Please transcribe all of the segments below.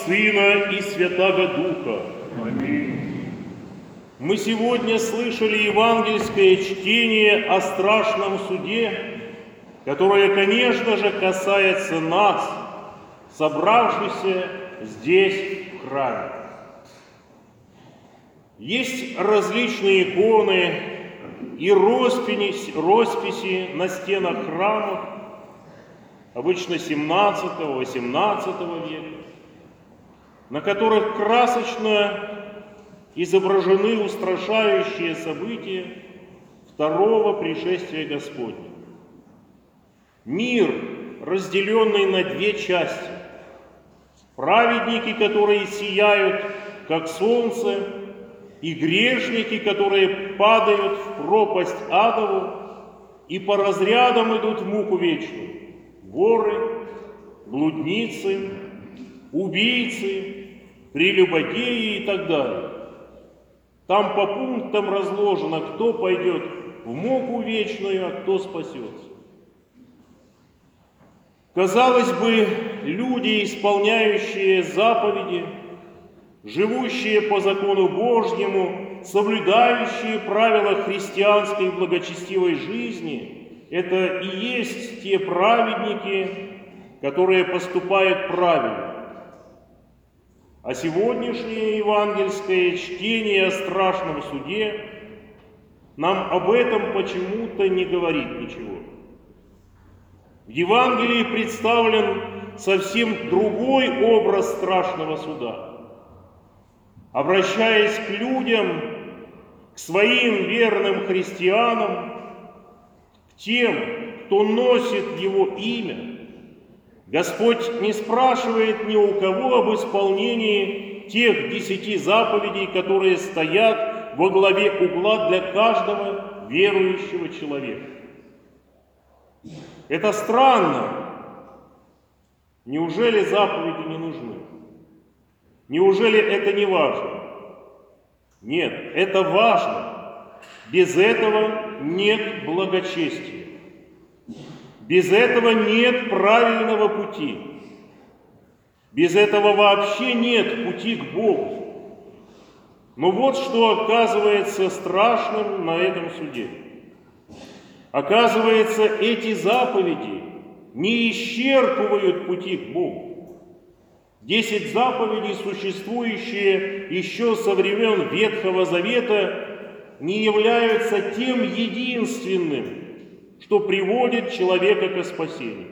Сына и Святаго Духа. Аминь. Мы сегодня слышали евангельское чтение о страшном суде, которое, конечно же, касается нас, собравшихся здесь, в храме. Есть различные иконы и росписи на стенах храмов, обычно 17-18 века, на которых красочно изображены устрашающие события второго пришествия Господня. Мир, разделенный на две части. Праведники, которые сияют, как солнце, и грешники, которые падают в пропасть адову и по разрядам идут в муку вечную. Воры, блудницы, убийцы, прелюбодеи и так далее. Там по пунктам разложено, кто пойдет в муку вечную, а кто спасется. Казалось бы, люди, исполняющие заповеди, живущие по закону Божьему, соблюдающие правила христианской благочестивой жизни, это и есть те праведники, которые поступают правильно. А сегодняшнее евангельское чтение о страшном суде нам об этом почему-то не говорит ничего. В Евангелии представлен совсем другой образ страшного суда. Обращаясь к людям, к своим верным христианам, к тем, кто носит Его имя, Господь не спрашивает ни у кого об исполнении тех 10 заповедей, которые стоят во главе угла для каждого верующего человека. Это странно. Неужели заповеди не нужны? Неужели это не важно? Нет, это важно. Без этого нет благочестия. Без этого нет правильного пути. Без этого вообще нет пути к Богу. Но вот что оказывается страшным на этом суде. Оказывается, эти заповеди не исчерпывают пути к Богу. 10 заповедей, существующие еще со времен Ветхого Завета, не являются тем единственным, что приводит человека к спасению.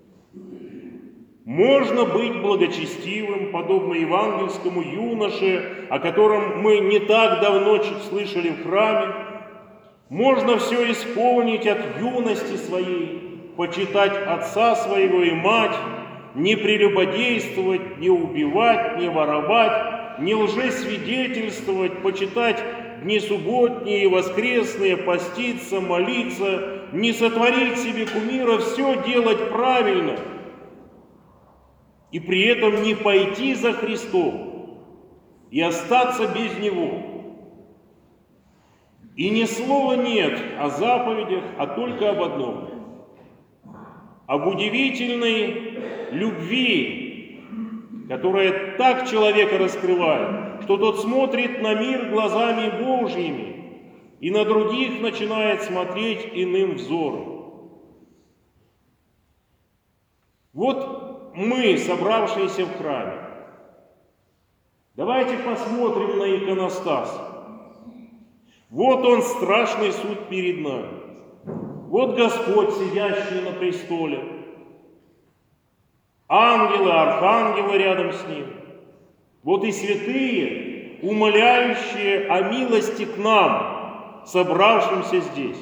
Можно быть благочестивым, подобно евангельскому юноше, о котором мы не так давно слышали в храме. Можно все исполнить от юности своей, почитать отца своего и мать, не прелюбодействовать, не убивать, не воровать, не лжесвидетельствовать, почитать дни субботние и воскресные, поститься, молиться, не сотворить себе кумира, все делать правильно. И при этом не пойти за Христом и остаться без Него. И ни слова нет о заповедях, а только об одном. Об удивительной любви, которая так человека раскрывает, что тот смотрит на мир глазами Божьими и на других начинает смотреть иным взором. Вот мы, собравшиеся в храме, давайте посмотрим на иконостас. Вот он, страшный суд перед нами. Вот Господь, сидящий на престоле. Ангелы, архангелы рядом с Ним. Вот и святые, умоляющие о милости к нам, собравшимся здесь.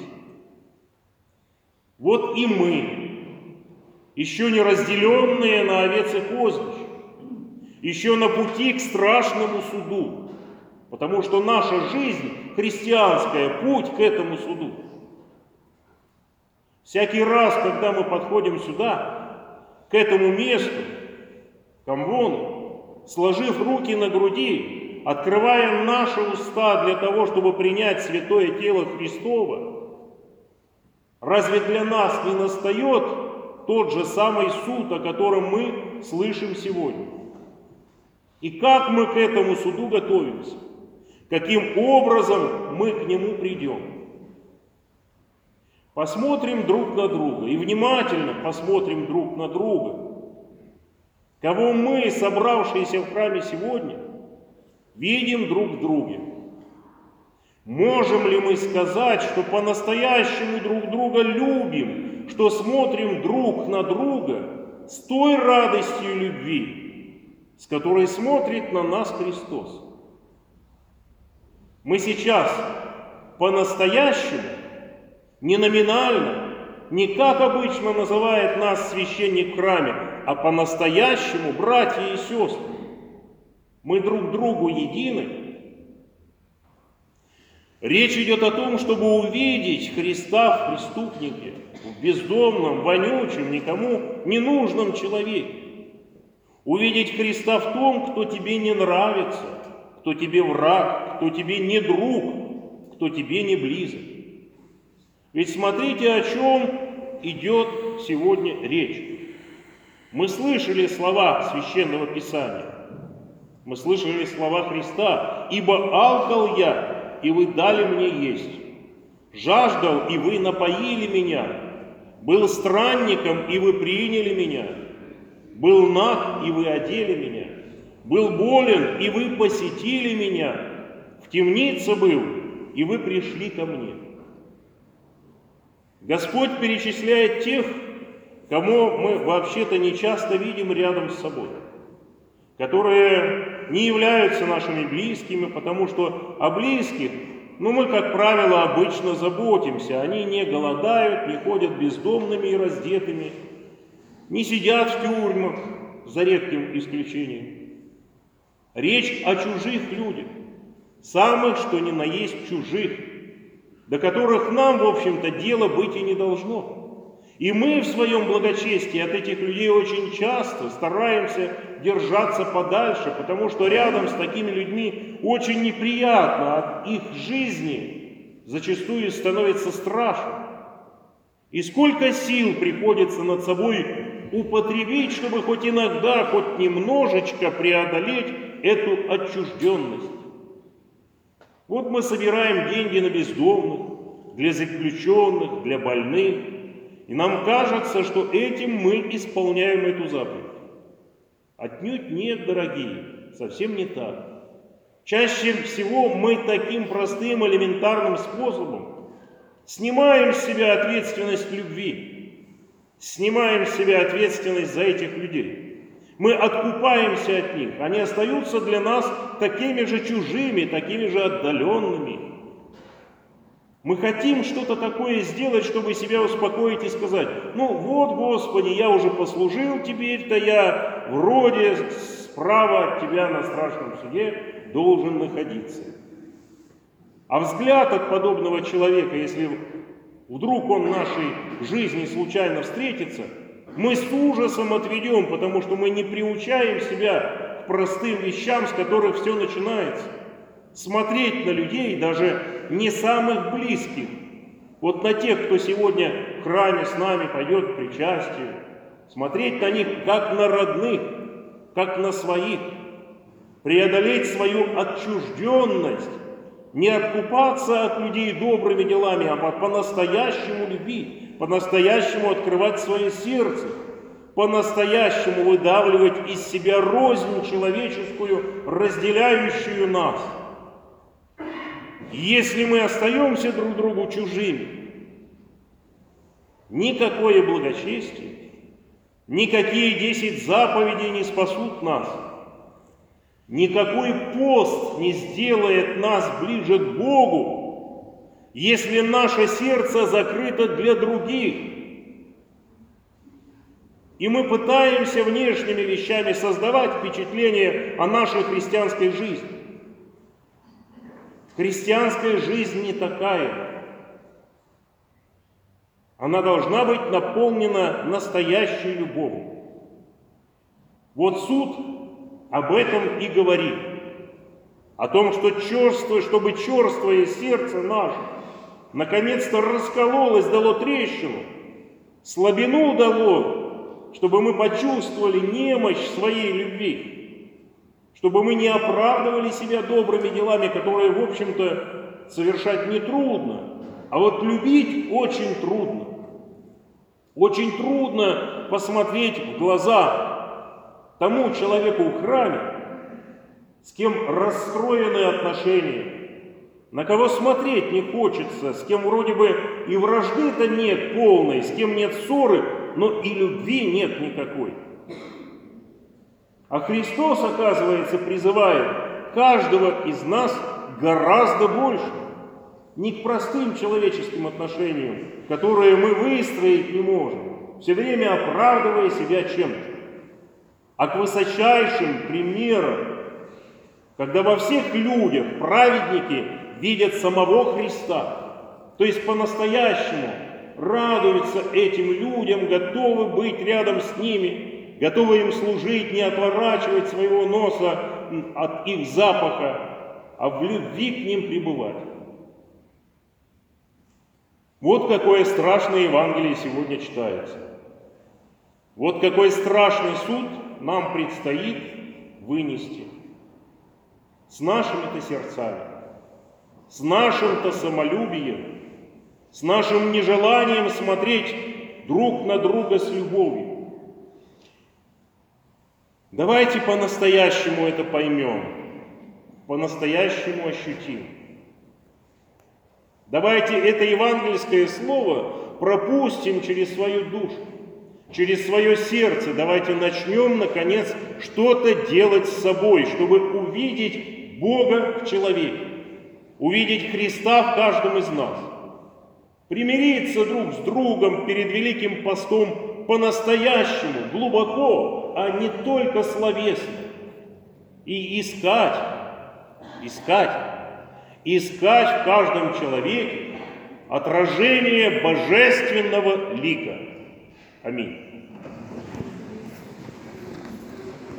Вот и мы, еще не разделенные на овец и козлищ, еще на пути к страшному суду. Потому что наша жизнь христианская, путь к этому суду. Всякий раз, когда мы подходим сюда, к этому месту, к амвону, сложив руки на груди, открывая наши уста для того, чтобы принять святое тело Христово, разве для нас не настает тот же самый суд, о котором мы слышим сегодня? И как мы к этому суду готовимся? Каким образом мы к нему придем? Посмотрим друг на друга и внимательно посмотрим друг на друга. Кого мы, собравшиеся в храме сегодня, видим друг в друге? Можем ли мы сказать, что по-настоящему друг друга любим, что смотрим друг на друга с той радостью любви, с которой смотрит на нас Христос? Мы сейчас по-настоящему, не номинально, не как обычно называет нас священник в храме, а по-настоящему, братья и сестры, мы друг другу едины. Речь идет о том, чтобы увидеть Христа в преступнике, в бездомном, вонючем, никому не нужном человеке. Увидеть Христа в том, кто тебе не нравится, кто тебе враг, кто тебе не друг, кто тебе не близок. Ведь смотрите, о чем идет сегодня речь. Мы слышали слова Священного Писания, мы слышали слова Христа: «Ибо алкал я, и вы дали мне есть, жаждал, и вы напоили меня, был странником, и вы приняли меня, был наг, и вы одели меня, был болен, и вы посетили меня, в темнице был, и вы пришли ко мне». Господь перечисляет тех, кому мы вообще-то не часто видим рядом с собой, которые не являются нашими близкими, потому что о близких, мы, как правило, обычно заботимся. Они не голодают, не ходят бездомными и раздетыми, не сидят в тюрьмах, за редким исключением. Речь о чужих людях, самых что ни на есть чужих, до которых нам, в общем-то, дела быть и не должно. И мы в своем благочестии от этих людей очень часто стараемся держаться подальше, потому что рядом с такими людьми очень неприятно, от их жизни зачастую становится страшно. И сколько сил приходится над собой употребить, чтобы хоть иногда, хоть немножечко преодолеть эту отчужденность. Вот мы собираем деньги на бездомных, для заключенных, для больных, и нам кажется, что этим мы исполняем эту заповедь. Отнюдь нет, дорогие, совсем не так. Чаще всего мы таким простым, элементарным способом снимаем с себя ответственность любви, снимаем с себя ответственность за этих людей. Мы откупаемся от них, они остаются для нас такими же чужими, такими же отдаленными. Мы хотим что-то такое сделать, чтобы себя успокоить и сказать: вот, Господи, я уже послужил, теперь-то я вроде справа от Тебя на страшном суде должен находиться. А взгляд от подобного человека, если вдруг он в нашей жизни случайно встретится, мы с ужасом отведем, потому что мы не приучаем себя к простым вещам, с которых все начинается. Смотреть на людей, даже не самых близких, вот на тех, кто сегодня в храме с нами пойдет к причастию, смотреть на них как на родных, как на своих, преодолеть свою отчужденность, не откупаться от людей добрыми делами, а по-настоящему любить, по-настоящему открывать свое сердце, по-настоящему выдавливать из себя рознь человеческую, разделяющую нас. Если мы остаемся друг другу чужими, никакое благочестие, никакие 10 заповедей не спасут нас, никакой пост не сделает нас ближе к Богу, если наше сердце закрыто для других. И мы пытаемся внешними вещами создавать впечатление о нашей христианской жизни. Христианская жизнь не такая. Она должна быть наполнена настоящей любовью. Вот суд об этом и говорит. О том, что чтобы черствое сердце наше наконец-то раскололось, дало трещину, слабину дало, чтобы мы почувствовали немощь своей любви, чтобы мы не оправдывали себя добрыми делами, которые, в общем-то, совершать нетрудно, а вот любить очень трудно. Очень трудно посмотреть в глаза тому человеку в храме, с кем расстроены отношения, на кого смотреть не хочется, с кем вроде бы и вражды-то нет полной, с кем нет ссоры, но и любви нет никакой. А Христос, оказывается, призывает каждого из нас гораздо больше. Не к простым человеческим отношениям, которые мы выстроить не можем, все время оправдывая себя чем-то, а к высочайшим примерам, когда во всех людях праведники видят самого Христа, то есть по-настоящему радуются этим людям, готовы быть рядом с ними, готовы им служить, не отворачивать своего носа от их запаха, а в любви к ним пребывать. Вот какое страшное Евангелие сегодня читается. Вот какой страшный суд нам предстоит вынести с нашими-то сердцами, с нашим-то самолюбием, с нашим нежеланием смотреть друг на друга с любовью. Давайте по-настоящему это поймем, по-настоящему ощутим. Давайте это евангельское слово пропустим через свою душу, через свое сердце. Давайте начнем, наконец, что-то делать с собой, чтобы увидеть Бога в человеке, увидеть Христа в каждом из нас, примириться друг с другом перед Великим постом по-настоящему, глубоко, а не только словесно, и искать в каждом человеке отражение божественного лика. Аминь.